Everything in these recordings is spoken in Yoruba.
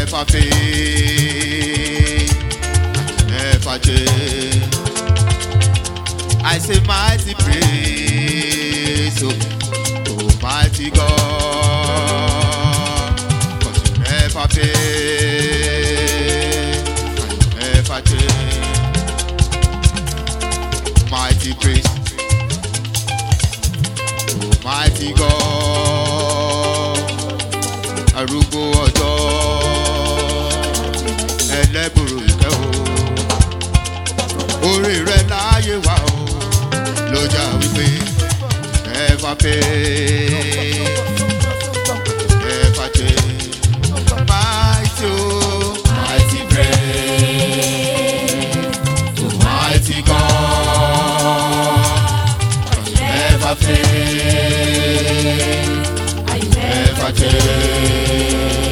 never fail, never change. I say mighty praise, oh mighty God, 'cause you never fail, and you never change. Mighty praise, oh mighty God, arúgbó ọjọ́, ẹlẹ́bùrú ìkẹ́ o, orí rẹ̀ láyé wa o. Lọ́jà wípé never fail, never change. Mighty oh, mighty praise to mighty God, never fail, I never change.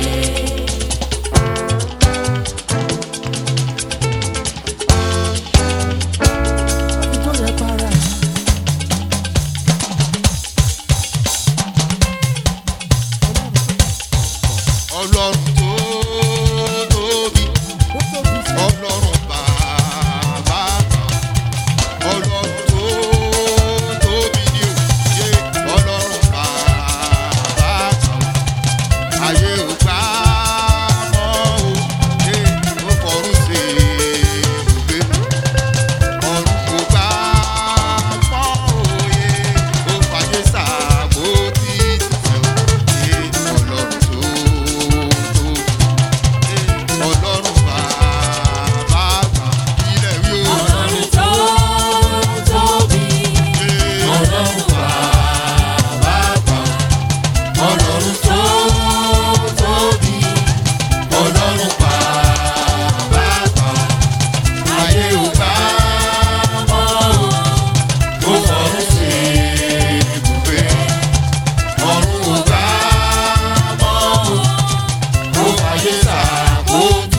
Ọlọ́run tó tóbi, Ọlọ́run bàbá, Ọlọ́run tó tóbi ni òye, Ọlọ́run bàbá, ayé ò gbà mọ́ òye, ó fọ̀run ṣe ibùgbé, ọ̀run kò gbà mọ́ òye, ó fàyè ṣàbòtì ìṣẹ́ òye, Ọlọ́run tó. Ọlọ́run bàbá ilẹ̀ wí o. Ọlọ́run tó tóbi. Ọlọ́run bàbá. Ọlọ́run tó tóbi. Ọlọ́run bàbá. Ayé ò gbà mọ́ o. Ó fọ̀run ṣe ibùgbé. Ọ̀run ò gbà mọ́ o. Ó fàyè ṣàkó.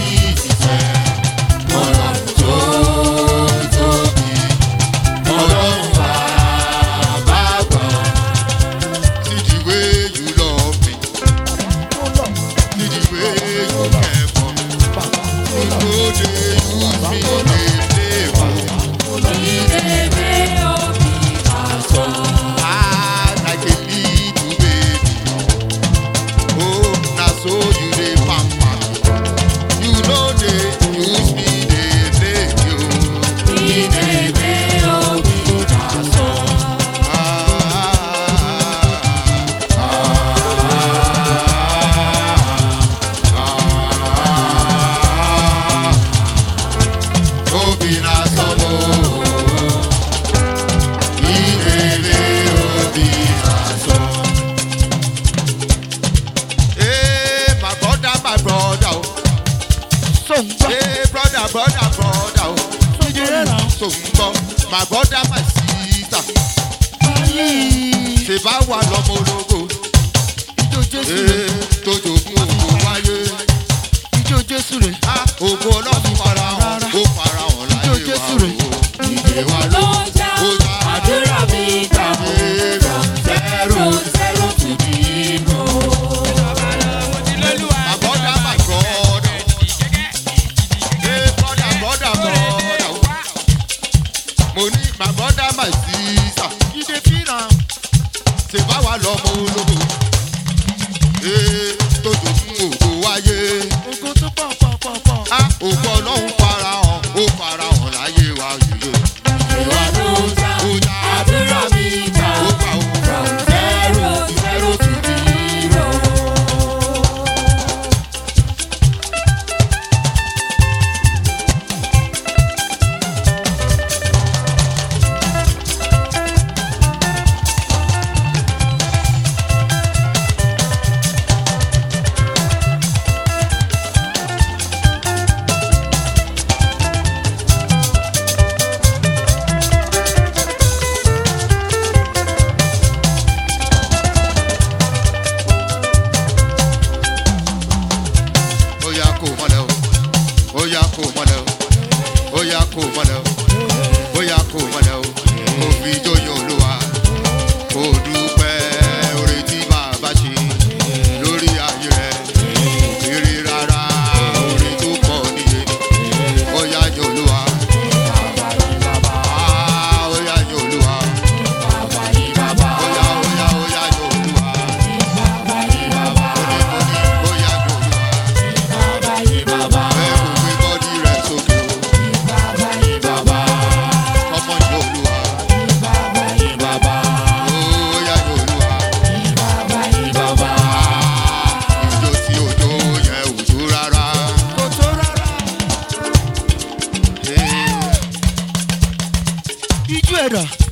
My brother, my sister, ṣe bá wà lọ́mọ ológo, tó jogún ògo wáyé, ògo Ọlọ́run farahàn, ó farahàn láyé wa o, ìdè wa ló já, àdúrà mi gbà mọ́, from zero to zero. My brother, my brother, brother. Mo ní my brother, my sister, ṣe bá wà lọ́mọ ológo, tó jogún ògo wáyé, ògo Ọlọ́run farahàn, ó farahàn láyé wa yìí. Ìwà ló já, àdúrà mi gbà, from zero to zero. Rárá. ẹ̀dà.